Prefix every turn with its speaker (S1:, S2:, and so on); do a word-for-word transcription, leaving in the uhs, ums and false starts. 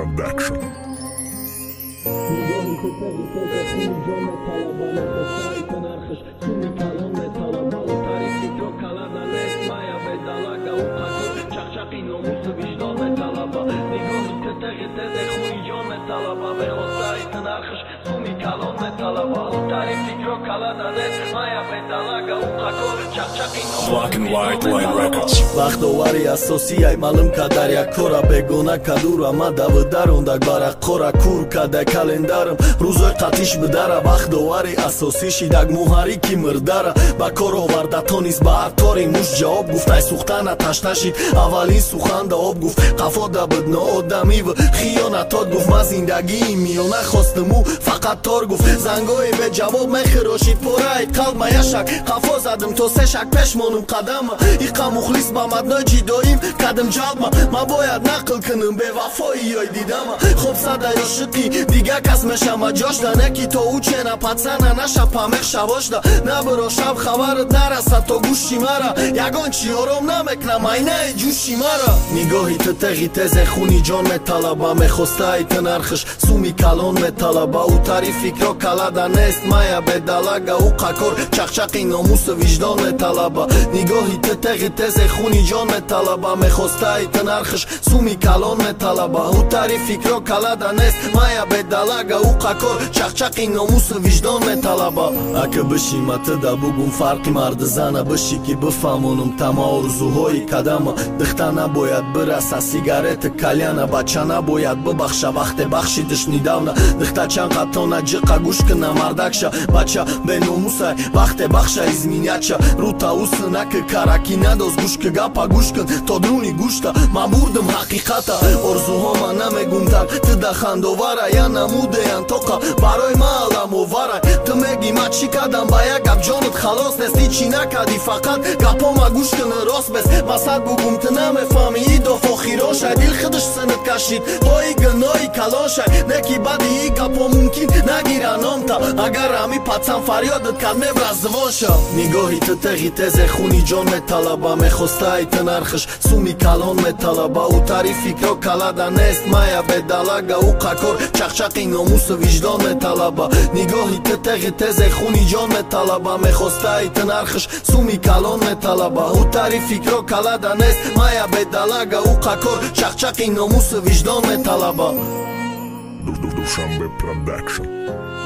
S1: Production. Black and White Line Records.
S2: Бахтовари асосӣ ай малум кадаря кора бегона кадура ма давдаронда бара қора кур када календарам рӯзои қатиш бидара бахтовари асосӣ шидаг муҳарики мирдара ба кор оварда тонис ба артори муш ҷавоб гуфт ай сухтана ташташид аввалин суханда об гуфт қафода буд ноодамив хиёнатот гуфт ма зиндагии миёна хостиму фақат тор гуфт зангои бе ҷавоб мехирошид пораи қалб ма яшак қафо задим то се шак пеш монум қадама иқа мухлис ба маднои ҷидоим кадим ҷалбма ма бояд нақл куним бевафои ёй дидама хоб садай ошиқи дига кас мешама ҷошда неки то учена пацана наша памех шавошда набиро шаб хабарат нараса то гӯши мара ягон чи ором намекнам айнаи ҷӯши мара нигоҳи ту теғи тезе хуни ҷон металаба мехостаи ту нархиш суми калон металаба ӯ тари фикро калада нест мая бедалага ӯ қакор чақчақи номусу виҷдон металаба нигоҳи ту теғи тезе хуни ҷон металаба мехостаи ту нархиш суми калон металаба ӯ тари фикро калада нест мая бедалага ӯ қакор чақчақи номусу виҷдон металаба ака бишима туда бугум фарқи марди зана биши ки бифаҳмонум тама орзуҳои кадама дихта набояд бираса сигарета кальяна бача набояд бибахша вақте бахшидиш нидавна дихта чанд қатона ҷиқа гӯш кина мардакша бача беномусай вақте бахша изминяча рута усынаки караки надоз гӯшки гапа гӯш кун то дуруни гӯшта ма бурдим ҳақиқата орзуҳома намегум так туда хандовара я намудеян тоқа барои ма аламоварай ту меги ма чӣ кардам ба як гап ҷонат халос нест ҳичӣ накарди фақат гапома гӯш кун рост бес ма сад бугум ту намефаҳмӣ идоф охирошай дил хидиш синит кашид ҳои гуноҳи калошай неки баъди и гапо мумкин нагира номта агар ҳами пацан фарёдат кард мебра звонша нигоҳи ту теғи тезе хуни ҷон металаба мехостаи ту нархиш суми калон металаба ӯ тари фикро калада нест мая бедалага ӯ қакор чақчақи номусу виҷдон металаба нигоҳи ту теғи тезе хуни ҷон металаба мехостаи ту нархиш суми калон металаба ӯ тари фикро калада нест мая бедалага ӯ қакор чақчақи номусу виҷдон металаба.
S1: Dushanbe Production.